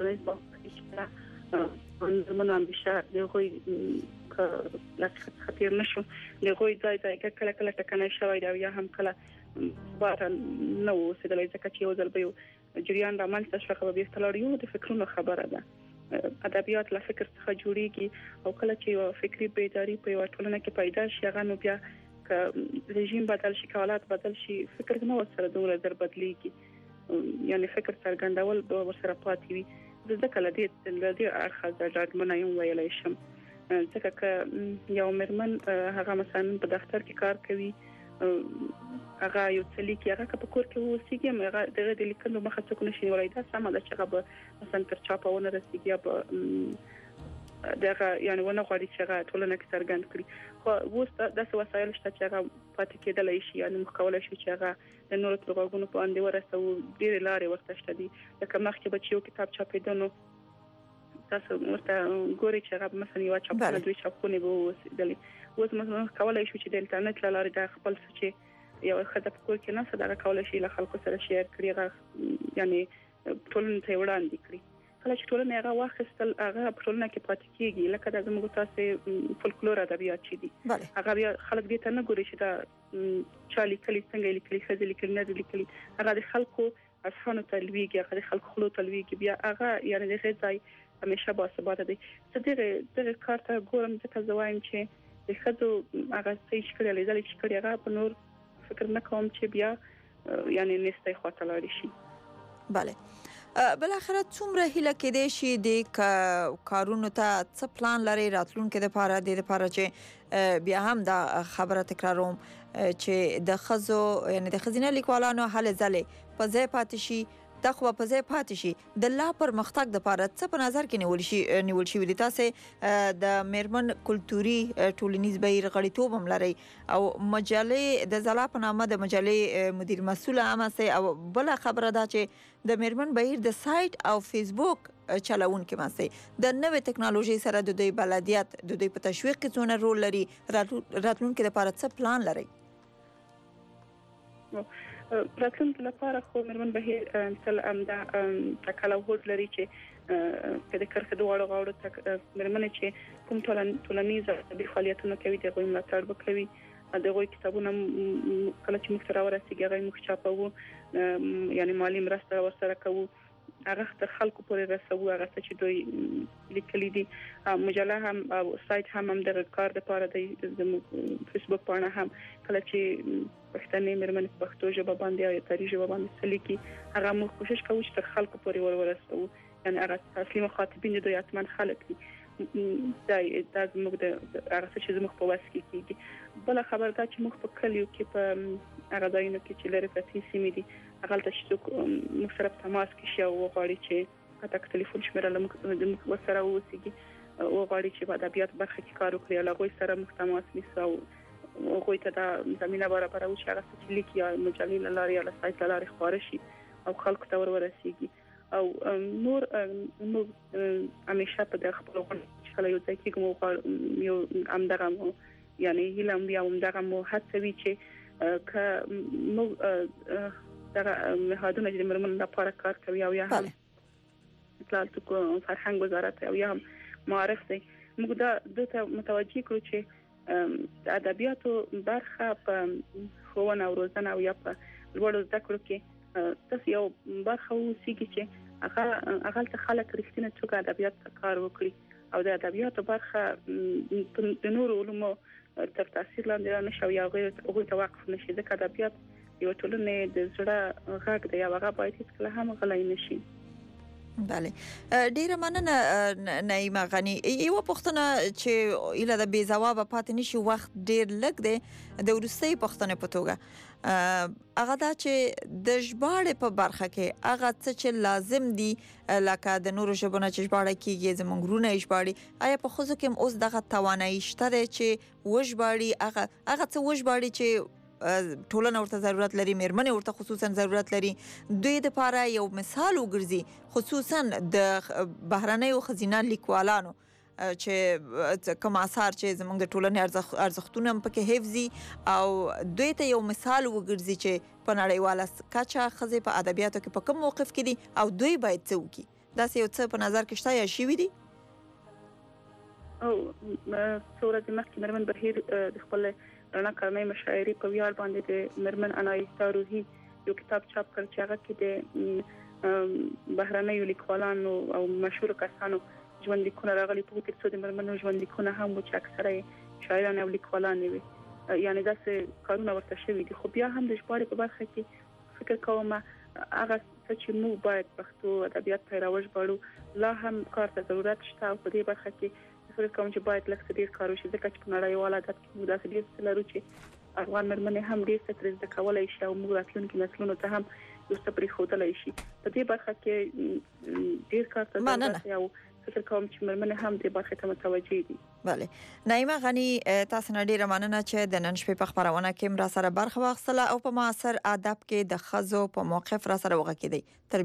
د منام بشه دغه لکه خطر نشو دغه ځای کله کله ټکنه شوی دا یا هم کله بار نو سیدلای ځکه چې یو ځل به جریان رامنځته شو خو به استلار یو د فکرونو خبره ده ادبیات له فکر څخه جوړیږي او کله چې یو فکری بیداری په یو ټولنه کې پیدا شي هغه نو بیا ک رژیم بدل شي حالات بدل شي فکر نه وسره دوه در بدليږي یعنی فکر څرګندول به ورسره پاتې وي ځکه لدې اړخه ځاګمنه یم ویلای شم ځکه ک یو مرمن هغه مثلا په دفتر کې کار کوي هغه یو څلې کې هغه په کور کې وسیږي هغه دغه د لیکلو مخه څوک نشي ولای دا سم ده چې هغه مثلا تر چاپونه رسیږي دغه یعنی ونه غواړي چې هغه ټولنه کې څرګند کړي خو وسته د وسایل شته چې هغه پاتې کېدلای شي یعنی مخکوله شي چې هغه د نورو پروګرامونو په اندې ورسو ډېر لارې ورته شته دي لکه مخکې بچیو کتاب چاپېدنو تاسو ورته ګوري چې هغه مثلا یو چاپونه دوی چاپونه به وسیدلې اوس مثلا کولای شي چې د انټرنیټ لارې د خپل څه یو خدای په کور کې نه صدقه کولای شي له خلکو سره شیر کړي یعنی ټولنه ته وړاندې کړي کله چې ټولنه هغه واخیستل هغه په ټولنه کې پاتې کیږي لکه د زموږ تاسو فولکلور ادبیات چې دي هغه بیا خلک دې ته نه ګوري چې دا چالي کلی څنګه لیکلي خزې لیکلي نه لیکلي هغه د خلکو افغانو تلويږي هغه د خلکو خلو تلويږي بیا هغه یعنی د غځای همیشه با ثبات دي څه دغه کارته ګورم ځکه زوایم چې د خزو هغه څه کړي لیدل چې کړي هغه په نور فکر نه کوم چې بیا یعنی نستای خاطر لري شي bale بل اخر څومره هله کې دي شي د کارونو ته څه پلان لري راتلونکو لپاره د لپاره چې بیا هم دا خبره تکراروم چې د خزو یعنی د خزینه لیکوالانو حل ځلې په ځای پاتې شي د خو په ځای پاتې شي د لا پرمختګ د لپاره څه په نظر کې نیول شي ودی تاسو د میرمن کلتوري ټولنیز بهیر غړیتوب هم لري او مجلې د زلا په نامه د مجلې مدیر مسؤل عامه سي او بل خبره ده چې د میرمن بهیر د سایت او فیسبوک چلاون کې ماسي د نوې ټکنالوژي سره د دوی بلدیت د دوی په تشویق کې څونه رول لري راتلونکو لپاره څه پلان لري راتلونکو لپاره خو مرمن بهیر تل امدا تکاله هوز لري چې په دې کرخه دوه غوړو مرمن چې کوم ټولنیز د فعالیتونو کوي د غوښمن ملاتړ وکوي د غوښ کتابونه کله چې مخترا ورسیږي هغه مخ چاپو یعنی مالی مرسته ورسره کوو هغه تر خلکو پورې رسوو هغه چې دوی لیکلي دي مجله هم او سایت هم د کار لپاره د فیسبوک باندې هم کله چې پښتني مرمن پښتو ژبه باندې او تاریخ ژبه باندې سلیکي هغه موږ کوشش کوو چې تر خلکو پورې ورسوو یعنی هغه اصلي مخاطبین دوی اتمن خلک دي دا موږ د هغه چې زموږ په واس کې کیږي بل خبر دا چې موږ په کلیو کې په هغه ځایونو کې چې لري پاتې سیمې دي هغه ته چې موږ سره په تماس کې شي او غواړي چې کته ټلیفون شمیره موږ سره وسیږي او غواړي چې په ادبیات برخه کې کار وکړي له غوي سره موږ تماس نیسو او غوي ته دا زمينه برابر او چې هغه چې لیکي یا مجلې لاري یا سایت لاري خبره شي او خلکو ته ورسیږي او نور موږ همیشه په دغه خپل چې یو ځای کې کوم یو امدغه یعنی هیلم بیا امدغه مو هڅوي چې ک موږ دغه مهادونه چې مرمن لپاره کار کوي او یا هم اطلاعات فرهنګ وزارت او یا هم معرف دی موږ دا ته متوجي کړو چې د ادبیاتو برخه په ښوونه او روزنه او یا په لوړو زده کړو کې تاسو یو برخه وسیږي چې هغه ته خلک رښتینه څنګه ادبیات کار وکړي او د ادبیاتو برخه د نورو علومو تر تاثیر لاندې نه شو یا غیر توقف نشي ځکه ادبیات یو ټولنه د زړه غږ دی او هغه باید هیڅ کله هم غلای نشي بله ډیره مننه نعیمه غنی یو پښتنه چې اله د بي جواب پاتې نشي وخت ډیر لګ دی د ورستۍ پښتنه په توګه هغه دا چې د ژباړې په برخه کې هغه څه چې لازم دي لکه د نورو ژبونو چې ژباړه کیږي زمونږ رونه ژباړي آیا په خوځو کې اوس دغه توانایي شته چې وژباړي هغه څه وژباړي چې ټولنه ورته ضرورت لري میرمنې ورته خصوصا ضرورت لري دوی د لپاره یو مثال وګرځي خصوصا د بهرنیو خزینه لیکوالانو چې کوم اثر چې زموږ د ټولنې ارزښتونه هم پکې حفظي او دوی ته یو مثال وګرځي چې په نړیواله کچه خزې په ادبیاتو کې په کوم موقف کې دي او دوی باید څه وکړي دا یو څه په نظر کې شته یا شي وي دي او صورت مخکې مرمن بهیر د خپل رڼا کارنۍ مشاعرې په ویاړ باندې د مرمن انایستا روحي یو کتاب چاپ کړ چې هغه کې د بهرنیو لیکوالانو او مشهور کسانو ژوند لیکونه راغلي په کې څو د مرمنو ژوند لیکونه هم و چې اکثره شاعران او لیکوالان وي یعنی دا څه کارونه ورته شوي دي خو بیا هم د ژباړې په برخه کې فکر کوم هغه چې موږ باید پښتو ادبیات پیروژ باندې لا هم کار ته ضرورت شته او په دې برخه کې فکر کوم چې باید لکه ډیر کار وشي ځکه چې په نړیوال ادب کې موږ داسې ډیر څه لرو چې افغان مرمنې هم ډیر څه ترې زده کولای شي او موږ راتلونکي نسلونو ته هم یو څه پرېښودلی شي په دې برخه کې ډیر کار ته ضرورت دی او فکر کوم چې مرمنې هم دې برخه ته متوجه دي. بله نعیمه غنی تاسو نه ډیره مننه چې د نن شپې په خبرونه کې را سره برخه واخیستله او په معاصر ادب کې د ښځو په موقف را سره وغږیدئ.